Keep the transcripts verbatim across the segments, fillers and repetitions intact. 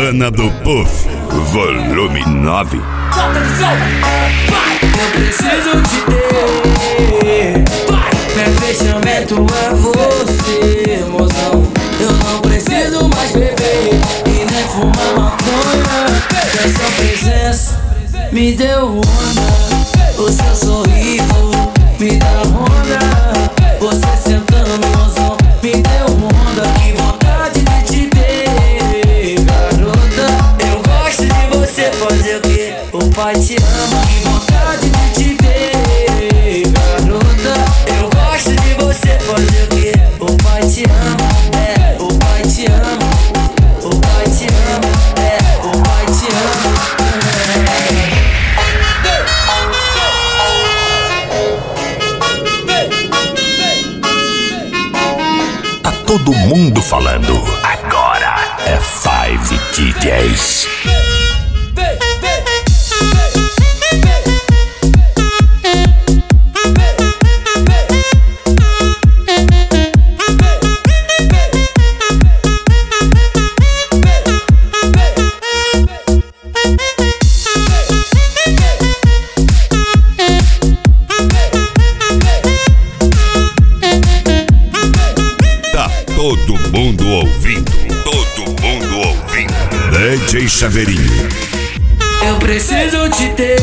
Montana do Puff, volume nove. Eu preciso te ter. Meu fechamento é você, mozão. Eu não preciso mais beber e nem fumar maconha. Essa presença me deu onda. O seu sorriso me dá onda. Você sentando, mozão, me deu onda. Que vontade de te ter, garota. Eu gosto de você, fazer o quê? O pai te ama. Que vontade de te ter, garota. Eu gosto de você, fazer o quê? O pai te ama, é, o pai te ama. O pai te ama, é, o pai te ama. Tá todo mundo falando. Agora é Five D Js. Todo mundo ouvindo, todo mundo ouvindo. D J Chaveirinho. Eu preciso te ter.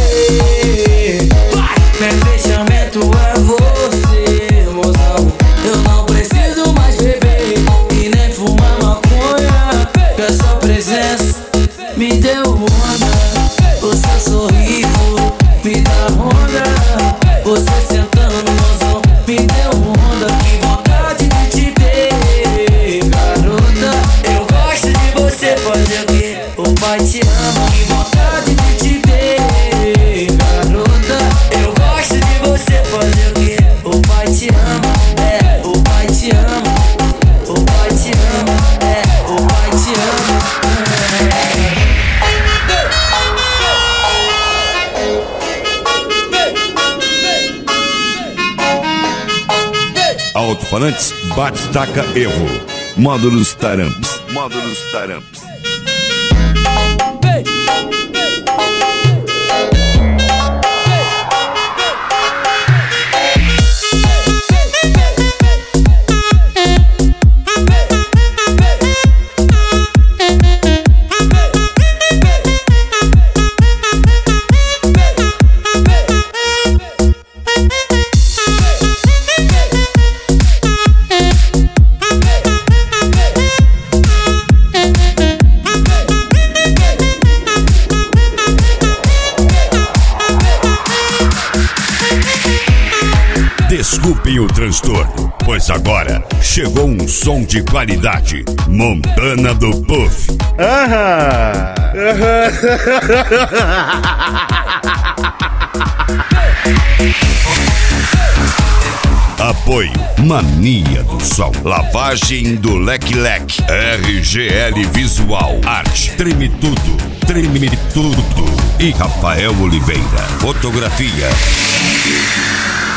Meu fechamento é você, mozão. Eu não preciso mais beber e nem fumar maconha. Que a sua presença me deu onda. O seu sorriso me dá onda. Você sentando, mozão, me deu onda. Que vontade de te ter, garota. Eu gosto de você, fazer o quê? O pai te ama. Que vontade de te ter, garota. Eu gosto de você, fazer o quê? O pai te ama, é, o pai te ama. O pai te ama, é, o pai te ama. Alto-falantes, bate-taca, erro. Módulos taramps, módulos taramps. Desculpem o transtorno, pois agora chegou um som de qualidade. Montana do Puff. Aham. Apoio Mania do Som, lavagem do Leque Leque, R G L Visual, arte, treme tudo, treme tudo. E Rafael Oliveira, fotografia.